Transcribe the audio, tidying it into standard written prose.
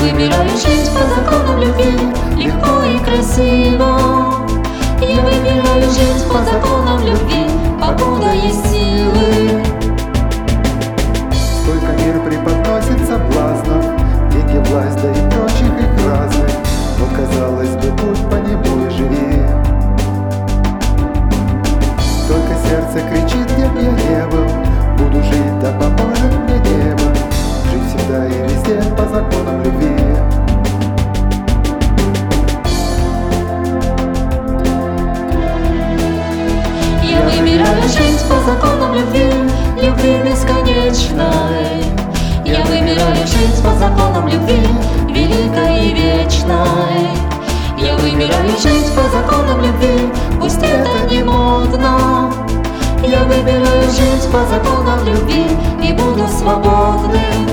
выбираю жить по законам любви, легко и красиво. Я выбираю жить по законам любви, покуда есть силы. Сколько мир преподносит соблазнов, деньги, власть, да и прочих их разных. Но, казалось бы, путь по нему и живи. Только сердце кричит, где б я не был, буду жить, да поможет мне небо. Жить всегда и везде по законам любви. Я выбираю жить по законам любви, любви бесконечной. Я выбираю жить по законам любви, великой и вечной. Я выбираю жить по законам любви, пусть это не модно. Я выбираю жить по законам любви и буду свободным.